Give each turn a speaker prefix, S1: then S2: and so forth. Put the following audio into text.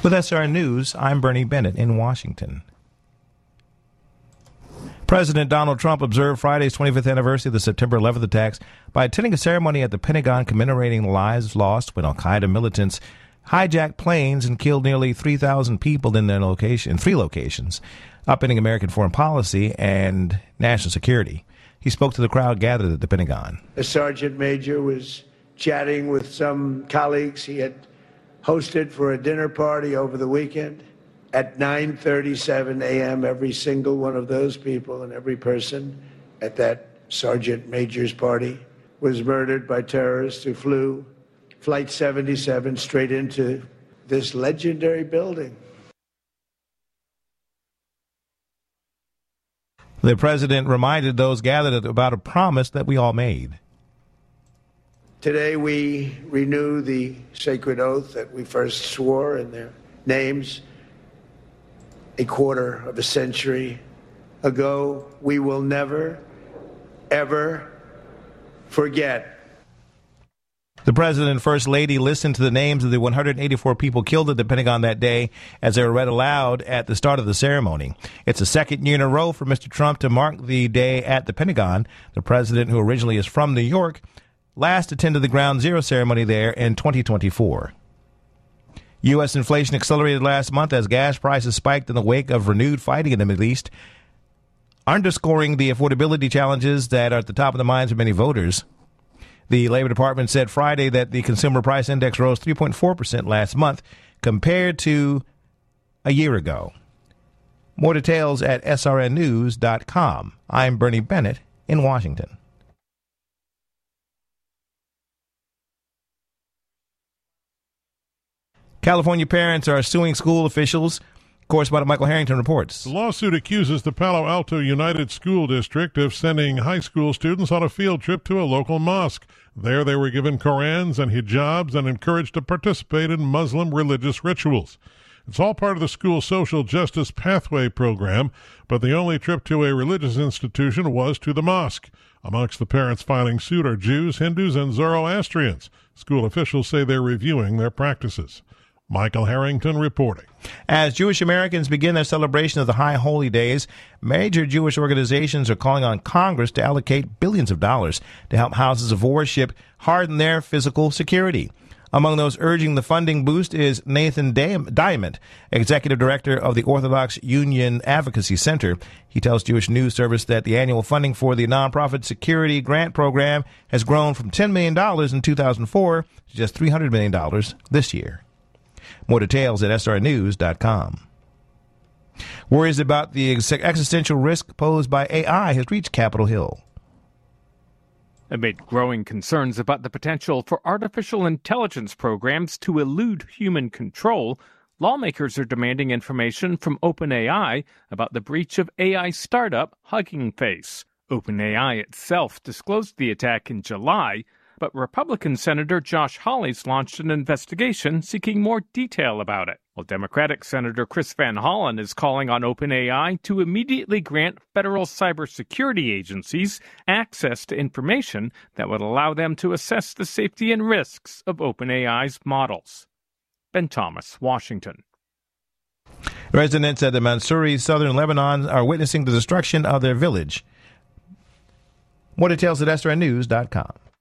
S1: With SRN News, I'm Bernie Bennett in Washington. President Donald Trump observed Friday's 25th anniversary of the September 11th attacks by attending a ceremony at the Pentagon commemorating the lives lost when al-Qaeda militants hijacked planes and killed nearly 3,000 people in three locations, upending American foreign policy and national security. He spoke to the crowd gathered at the Pentagon.
S2: A sergeant major was chatting with some colleagues he had hosted for a dinner party over the weekend. At 9:37 a.m., every single one of those people and every person at that sergeant major's party was murdered by terrorists who flew Flight 77 straight into this legendary building.
S1: The president reminded those gathered about a promise that we all made.
S2: Today we renew the sacred oath that we first swore in their names a quarter of a century ago. We will never, ever forget.
S1: The president and first lady listened to the names of the 184 people killed at the Pentagon that day as they were read aloud at the start of the ceremony. It's the second year in a row for Mr. Trump to mark the day at the Pentagon. The president, who originally is from New York, last attended the Ground Zero ceremony there in 2024. U.S. inflation accelerated last month as gas prices spiked in the wake of renewed fighting in the Middle East, underscoring the affordability challenges that are at the top of the minds of many voters. The Labor Department said Friday that the Consumer Price Index rose 3.4% last month compared to a year ago. More details at srnnews.com. I'm Bernie Bennett in Washington. California parents are suing school officials. Correspondent Michael Harrington reports.
S3: The lawsuit accuses the Palo Alto United School District of sending high school students on a field trip to a local mosque. There they were given Korans and hijabs and encouraged to participate in Muslim religious rituals. It's all part of the school's social justice pathway program, but the only trip to a religious institution was to the mosque. Amongst the parents filing suit are Jews, Hindus, and Zoroastrians. School officials say they're reviewing their practices. Michael Harrington reporting.
S1: As Jewish Americans begin their celebration of the High Holy Days, major Jewish organizations are calling on Congress to allocate billions of dollars to help houses of worship harden their physical security. Among those urging the funding boost is Nathan Diamond, executive director of the Orthodox Union Advocacy Center. He tells Jewish News Service that the annual funding for the nonprofit security grant program has grown from $10 million in 2004 to just $300 million this year. More details at srnews.com. Worries about the existential risk posed by AI has reached Capitol Hill.
S4: Amid growing concerns about the potential for artificial intelligence programs to elude human control, lawmakers are demanding information from OpenAI about the breach of AI startup Hugging Face. OpenAI itself disclosed the attack in July, but Republican Senator Josh Hawley's launched an investigation seeking more detail about it, while Democratic Senator Chris Van Hollen is calling on OpenAI to immediately grant federal cybersecurity agencies access to information that would allow them to assess the safety and risks of OpenAI's models. Ben Thomas, Washington.
S1: Residents at the Mansouri, southern Lebanon, are witnessing the destruction of their village. More details at srnews.com.